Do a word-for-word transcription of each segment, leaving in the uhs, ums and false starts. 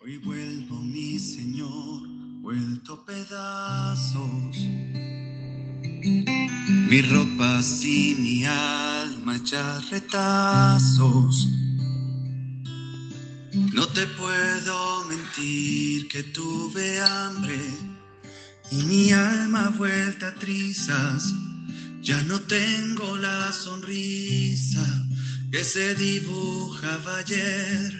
Hoy vuelvo, mi Señor, vuelto pedazos, mis ropas y mi alma ya retazos. No te puedo mentir que tuve hambre y mi alma vuelta a trizas. Ya no tengo la sonrisa que se dibujaba ayer.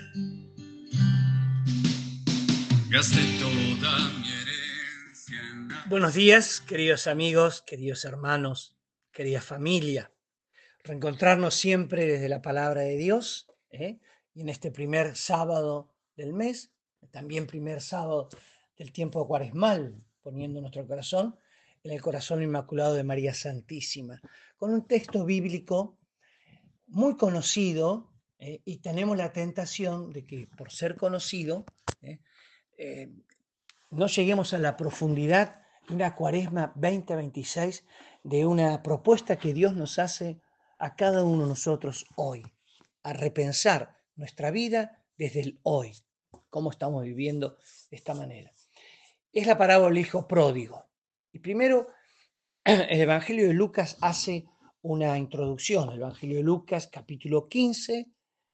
Gasté toda mi herencia en la... Buenos días, queridos amigos, queridos hermanos, querida familia. Reencontrarnos siempre desde la palabra de Dios, ¿eh? Y en este primer sábado del mes, también primer sábado del tiempo cuaresmal, poniendo nuestro corazón en el corazón inmaculado de María Santísima, con un texto bíblico muy conocido, ¿eh? Y tenemos la tentación de que por ser conocido, ¿eh? Eh, no lleguemos a la profundidad de una cuaresma veinte veintiséis, de una propuesta que Dios nos hace a cada uno de nosotros hoy, a repensar nuestra vida desde el hoy, cómo estamos viviendo de esta manera. Es la parábola del hijo pródigo. Y primero, el Evangelio de Lucas hace una introducción, el Evangelio de Lucas capítulo quince,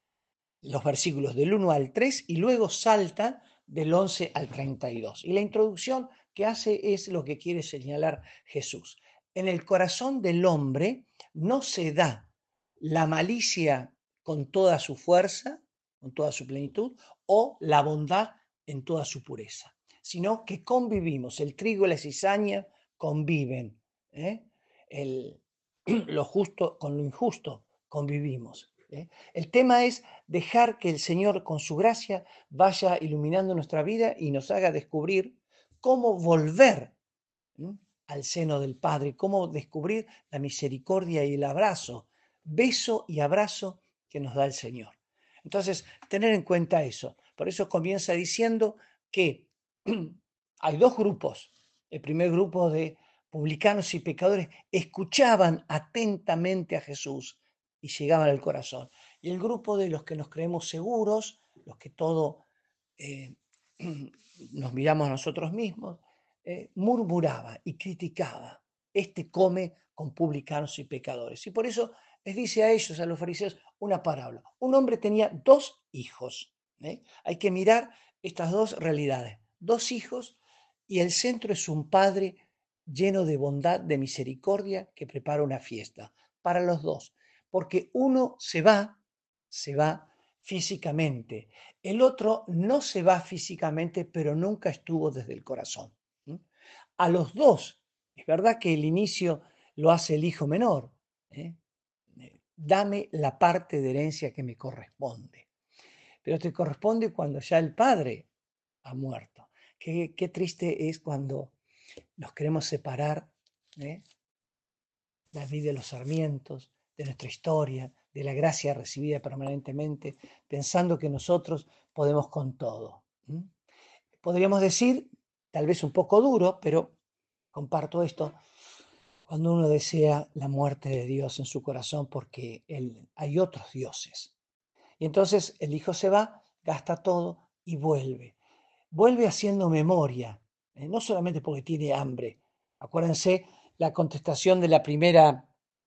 los versículos del uno al tres, y luego salta del once al treinta y dos. Y la introducción que hace es lo que quiere señalar Jesús. En el corazón del hombre no se da la malicia con toda su fuerza, con toda su plenitud, o la bondad en toda su pureza, sino que convivimos, el trigo y la cizaña conviven, ¿eh? el, lo justo con lo injusto convivimos. ¿eh? El tema es dejar que el Señor con su gracia vaya iluminando nuestra vida y nos haga descubrir cómo volver, ¿sí?, al seno del Padre, cómo descubrir la misericordia y el abrazo, beso y abrazo que nos da el Señor. Entonces, tener en cuenta eso. Por eso comienza diciendo que hay dos grupos. El primer grupo de publicanos y pecadores escuchaban atentamente a Jesús y llegaban al corazón. Y el grupo de los que nos creemos seguros, los que todo eh, nos miramos a nosotros mismos, eh, murmuraba y criticaba. Este come con publicanos y pecadores. Y por eso les dice a ellos, a los fariseos, una parábola. Un hombre tenía dos hijos. ¿eh? Hay que mirar estas dos realidades. Dos hijos, y el centro es un padre lleno de bondad, de misericordia, que prepara una fiesta para los dos. Porque uno se va, se va físicamente. El otro no se va físicamente, pero nunca estuvo desde el corazón. A los dos, es verdad que el inicio lo hace el hijo menor. ¿eh? Dame la parte de herencia que me corresponde. Pero te corresponde cuando ya el padre ha muerto. Qué, qué triste es cuando nos queremos separar, ¿eh? de David de los Sarmientos, de nuestra historia, de la gracia recibida permanentemente, pensando que nosotros podemos con todo. ¿Mm? Podríamos decir, tal vez un poco duro, pero comparto esto, cuando uno desea la muerte de Dios en su corazón porque él, hay otros dioses. Y entonces el hijo se va, gasta todo y vuelve. Vuelve haciendo memoria, eh, no solamente porque tiene hambre. Acuérdense la contestación de la primera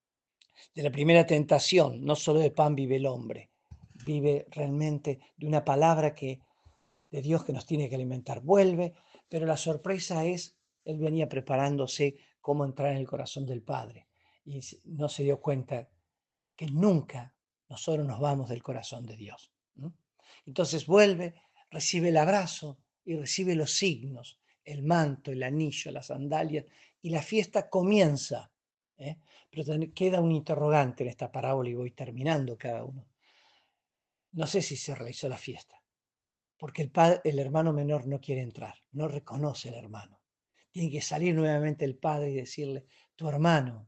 de la primera tentación, no solo de pan vive el hombre, vive realmente de una palabra que, de Dios que nos tiene que alimentar. Vuelve, pero la sorpresa es, él venía preparándose cómo entrar en el corazón del Padre y no se dio cuenta que nunca nosotros nos vamos del corazón de Dios. ¿no? Entonces vuelve, recibe el abrazo y recibe los signos, el manto, el anillo, las sandalias, y la fiesta comienza. ¿eh? Pero queda un interrogante en esta parábola y voy terminando cada uno. No sé si se realizó la fiesta, porque el, padre, el hermano menor no quiere entrar, no reconoce al hermano. Tiene que salir nuevamente el padre y decirle, tu hermano.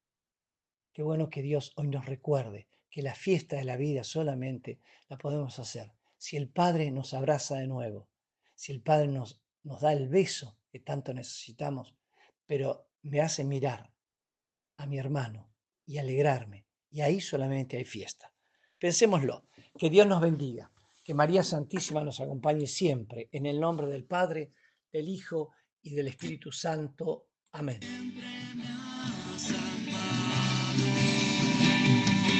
Qué bueno que Dios hoy nos recuerde que la fiesta de la vida solamente la podemos hacer si el Padre nos abraza de nuevo, si el Padre nos, nos da el beso que tanto necesitamos, pero me hace mirar a mi hermano y alegrarme. Y ahí solamente hay fiesta. Pensémoslo. Que Dios nos bendiga. Que María Santísima nos acompañe siempre, en el nombre del Padre, del Hijo y del Espíritu Santo. Amén.